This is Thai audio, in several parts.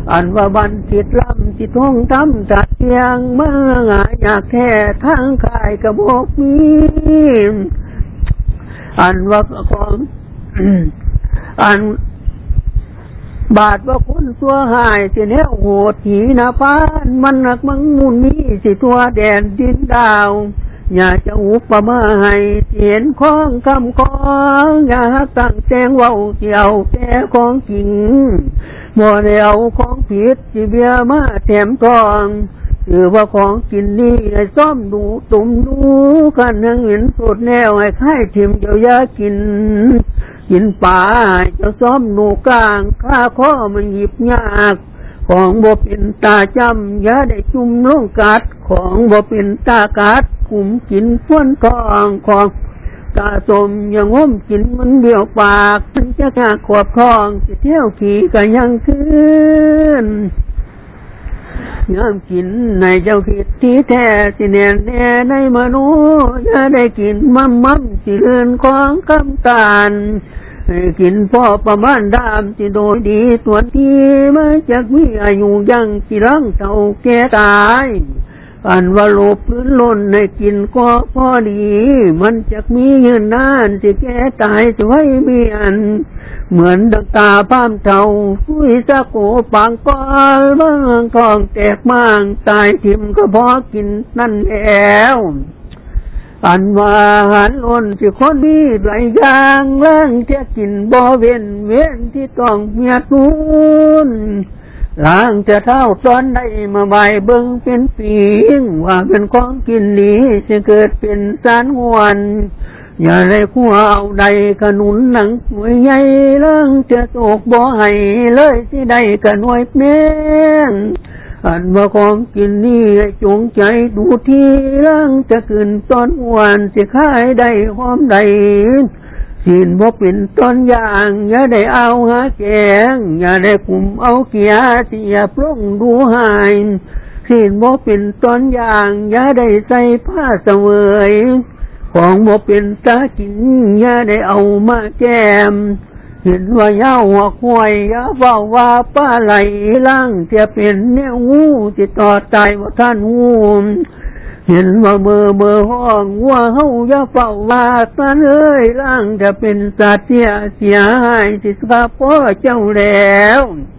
อันว่าบันทิดลำสิท่องทำจัดเสียงเมื่ออยากแท้ทางกายกระบอกมีอันว่าของ อันบาดว่าคนสัวหายสิแนวโหดหีนาพานมันหนักมังมุนมีสิตัวแดนดินดาวอย่าจะอุปมาให้เห็นของคำของอย่าตั้งแจงเว้าเกี่ยวแก่ของจริงบ่ได้เอาของผิดสิเบียมาแถมทองถือว่าของกินนี่ให้ซ่อมดูตุ่มดูกันยังเห็นสุดแนวให้ค่ายทิมเจ้ายากินป่าเจ้าซ่อมดูกลางข้าข้อมันหยิบยากของบ่เป็นตาจำอย่าได้จุ่มลงกัดของบ่เป็นตากัดกุมกินฟ้วนทองของตาสมอย่างง้มกินมันเบี้ยวปากมันจะขาขวบทองจะเที่ยวขี่ก็ยังขึ้นยามกินในเจ้าคิดที่แท้สิแน่แน่ในมนุษย์อย่าได้กินมั่มสิเลื่อนของคำตาลให้กินพ่อประมาณดามสิโดยดีส่วนที่มาจากมีอายุยังสิรังเท่าแก่ตายอันว่าโลภพื้นล้นให้กินก็พอดีมันจะมียืนนานสิแก่ตายจะไว้เบียนเหมือนดังตาพามเท่าคุยสะโกปางกอลบางทองแตกมางตายทิมก็พอกินนั่นแล้วอันว่าหันล้นสิคนดีหลายอย่างล่างเที่ยกินบ่เว้นที่ต้องเมียทุนล้างจะเท่าตอนใดมาใบเบิ่งเป็นปีงว่าเป็นของกินนี้จะเกิดเป็นสารหวนอย่าได้คู่เอาใดขนุนหนังหน่วยใหญ่ล้างจะตกบ่ให้เลยสิได้กะหน่วยเม่งอันว่าของกินนี้จงใจดูที่ล้างจะขึ้นตอนหวานสิขายได้หอมใดสินบ่เป็นต้นอย่างอย่าได้เอาหาแกงอย่าได้กุมเอาเกียเสียปรุงดูหายสินบ่เป็นต้นอย่างอย่าได้ใส่ผ้าเสวยของบ่เป็นตากินอย่าได้เอามาแกมเห็นว่าเย้าหัวควายอย่าเฝ้าว่าป้าไหลล่างจะเป็นแนวงูจิตต่อตายว่าท่านงูเห็นว่าเมื่อห้องว่าเฮาอย่าเฝ้าว่าสันเอ้ยล่างจะเป็นสัตว์เสียหายสิสาพ่อเจ้าแล้ว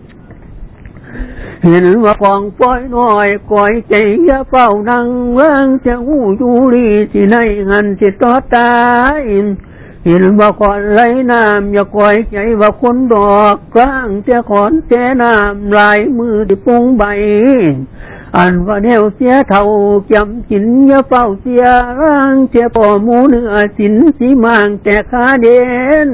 เห็นว่าของป้อยน้อยก่อยใจอย่าเฝ้านั่งล่างจะหูอยู่ลีสิในหันสิต่อตายเห็นว่าก่อนไหลน้ำอย่าก่อยใจว่าคนดอกกลางจะขอนแจน้ำลายมือที่ปงใบอันว่าแนวเสียเท่าจำกินอย่าเฝ้าเสียร่างเสียป่อหมูเนื้อสินสีมางแต่ขาเด่น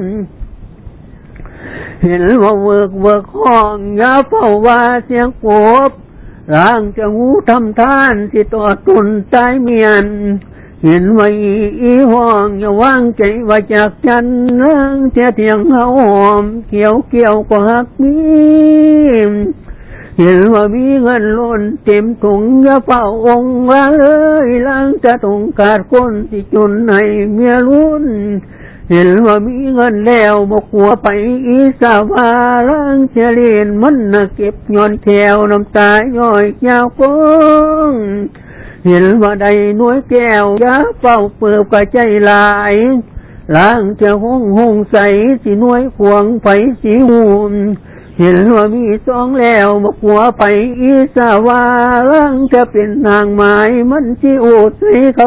เห็นว่าเวิกห้องอย่าเฝ้าว่าเสียงกบร่างจะหูทำท่านที่ต่อตุนใจเมียนเห็นว่าอีห้องอย่าวางใจว่าจากจันร่างเสียเถียงเฮาหอมเกี่ยวกว่าหักมีเห็นว่ามีเงินล้นเต็มถุงอย่าเฝ้าองค์ว่าเอ้ยล้างจะต้องขาดคนที่จนให้เมียลุ้นเห็นว่ามีเงินแล้วบอกหัวไปอีสาวาล้างเฉลียนมันน่ะเก็บย้อนแถวน้ำตาย่อยยาวปงเห็นว่าใดน้วยแก้วอย่าเฝ้าเปิบกะใจลายล้างจะห้องใสสิน้วยขวงไผสิหูเห็นว่ามีสองแล้วบอกหัวไปอีสาวาล้างจะเป็นนางไม้มันสิโอดให้เขา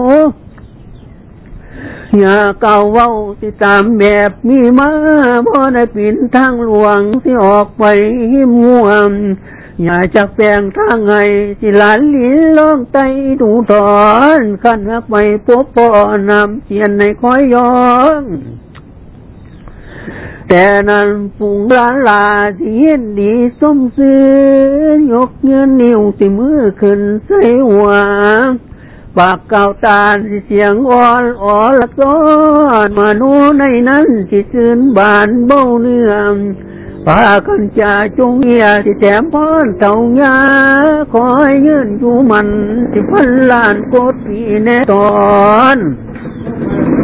อย่าเก่าเว้าสิตามแบบมีมาพอได้ปิ่นทางหลวงสิออกไปหิมม่วมอย่าจักแปลงทางไงสิหลานลิ้นล่องไตดูถอนขันหักไปพบปอนำเสียนในคอยย้อนแต่นั้นปุ่งร้านลาสิเห็นดีสมซื้อยกเงินนิ้วสิมือขึ้นใส่หัวปากเก่าตาสิเสียงอ่อนละซ้อนมาโนในนั้นสิซื่นบานเบ้าเนื้อพากันจะจงเอียสิแถมพรเต่ายาคอยยืนอยู่มันสิพันล้านโกดปีแน่ตอน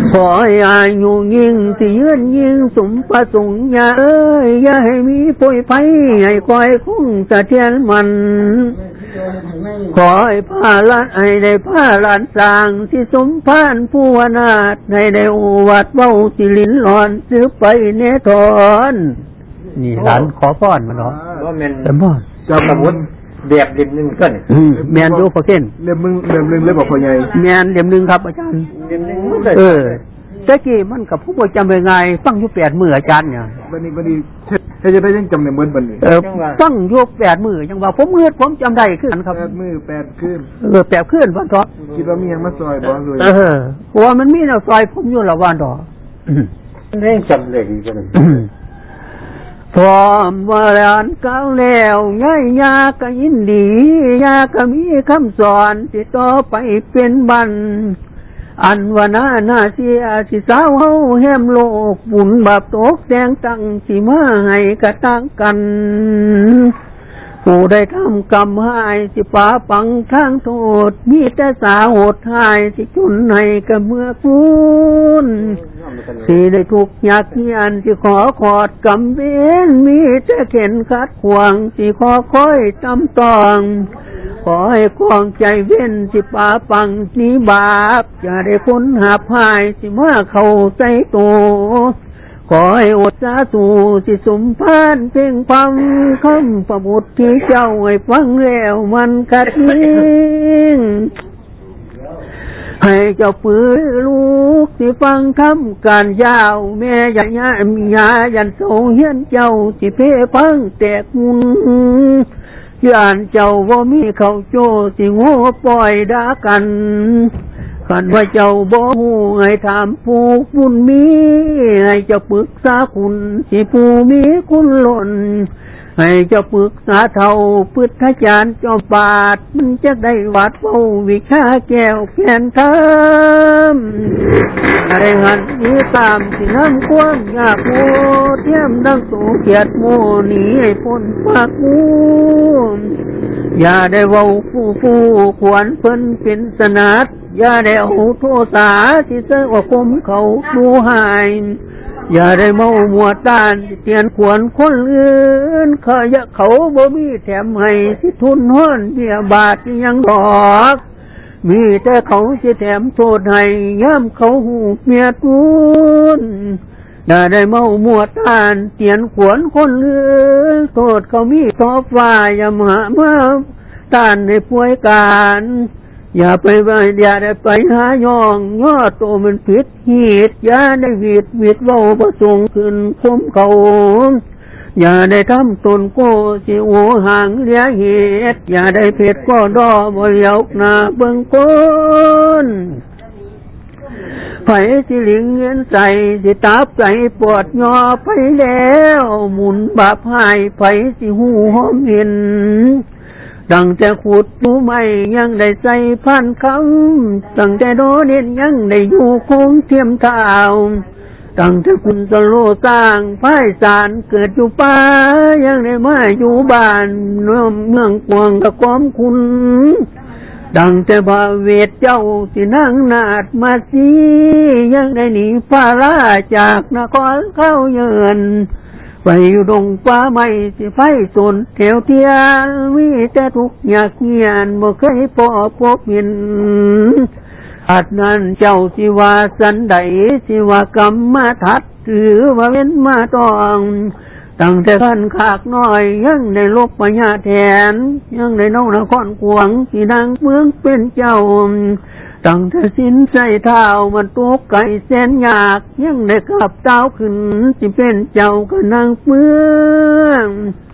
ขอให้อายุยิ่งที่ยืนยิ่งสมประสงค์อย่าอย่าให้มีป่วยไข้ให้คอยคงเสถียรมันขอให้พาล้านให้ได้พาล้านสร้างที่สมพานผู้วนาถให้ได้โอวัดเว้าสิลิ้นหลอนซื้อไปเนทอนนี่หลานขอพรมาเนาะว่าแม่นแต่บ่เจ้าสมุนแบบเล่มนึงก็นี่แม่นอยู่พ่อเคนเล่มนึงเลยบอกพ่อใหญ่แม่นเล่มนึงครับอาจารย์เล่มนึงตะกี้มันกับผู้บ่จำได้ไงฟังอยู่8มื้ออาจารย์เนี่ยบัดนี้ถ้าจะได้ยังจำได้เหมือนบัดนี้ฟังอยู่8มื้อจังว่าผมจำได้คือกันครับ 8มื้อ8คืน 8คืนวันเถาะคิดว่ามีหยังมาซอยบ่เลยเพราะว่ามันมีแนวซอยผมอยู่ละวันเถาะเร่งจำเลยดีจังพร้อมว่าแล้วก้าวแล้วย่ายยาก็ยินดียาก็มีคำสอนที่ต่อไปเป็นบันอันว่านาเสียสิสาวเฮาแห่มโลกบุญบาปตกแดงตั้งสิมาให้กระตั้งกันผู้ได้ทำกรรมหายสิป่าปังทางโทษมีแต่สาโหดหายสิจุนให้กับเมื่อคุณที่ได้ถูกยากเยียนที่ขอขอดกำเว้นมีแต่เข็นขัดขวางที่ขอค่อยตำตองขอให้กองใจเว้นสิป่าปังนี้บาปจะได้พ้นหาภายสิเมื่อเข้าใจโตขอให้อดสาธุสิสมพานเพ่งฟังคำประบุที่เจ้าให้ฟังแล้วมันกัดนิ่งให้เจ้าปืนลูกสิฟังคำการยาวแม่ยายันโสเฮียนเจ้าสิเพพังแตกมุนย่านเจ้าว่ามีเขาโจสิโง่ปล่อยด่ากันขันว่าเจ้าบ่ฮู้ให้ถามผู้บุญมีให้เจ้าปรึกษาคุณสิผู้มีคุณล้นให้เจ้าปรึกษาเท่าพุทธจารย์จอมปาดมันจะได้วัดเฝ้าวิชาแก้วแก่นธรรมอะไรหันนี้ตามที่น้ำควงยากโมเทียมดังสูเกียรติโมนีให้พ้นปากงูอย่าได้เว้าฟูควรเพิ่นเป็นสนัดอย่าได้เอาโทษาที่เสว่าคมเขาดูหายอย่าได้เมามัวต้านเตียนขวนคนอื่นขยะเขาบ่มีแถมให้สิทุนห้อนเบี้ยบาทยังดอกมีแต่เขาสิแถมโทษให้ย่ำเขาหูเมียทุนอย่าได้เมามัวต้านเตียนขวนคนอื่นโทษเขามีทอฟ้าอย่ามาเมื่อต้านในป่วยการอย่าไปอย่าได้ไปหาย่องย่อโตมันผิดหีดอย่าได้วิดเว้าประสงค์ขึ้นคมเขาอย่าได้ทำตนโก้สิโอห่างเลียเหตุอย่าได้เพชรก็ดอบ่เลี้ยวหน้าเบิ่งคนไผสิหลิงเงินใส่สิตาบใจปวดยอไปแล้วหมุนบาปหายไผสิหูหอมเห็นตั้งแต่ขุดดูไม่ยังได้ใส่พันคำตั้งแต่โดเด่นยังได้อยู่คงเทียมเท้าตั้งแต่คุณสโลสร้างพ่ายสารเกิดอยู่ป่ายังได้มาอยู่บ้านเมืองกวางตะกอมคุณตั้งแต่พระเวทเจ้าที่นั่งนาดมาสียังได้หนีพาราจากนครเข้าเยือนไปอยู่ดงป่าไม้สิไฟสนแถวเทียนมีแต่ทุกอยากเงียนบ่เคยพบเห็นอาจนั้นเจ้าสิว่าสันใดสิว่ากรรมมาทัดถือว่าเว้นมาต้องตั้งแต่ขั้นขากน้อยยังได้ลบปัญญาแทนยังได้น้องนครกวงที่นางเมืองเป็นเจ้าตั้งแต่สิ้นใจเท้ามันตกไก่แสนยากยังได้ขับเท้าขึ้นสิเป็นเจ้ากับนางเมือง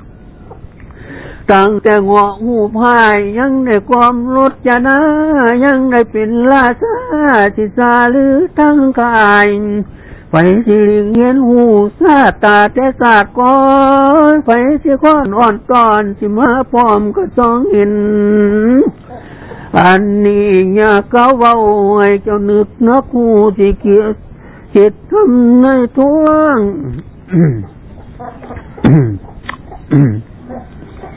ตั้งแต่งอหูพายยังได้ความรถจนายังได้เป็นราชาสิสาหรือทั้งกายไปสิเลี้ยนหูซาตาแต่ศาสตร์ก่อนไปสิก้อนอ่อนตอนสิมาพร้อมก็จ้องเห็นอันนี้อย่าเก้าเว้าให้เจ้านึกนักหูสิเกียรติทำในท้วง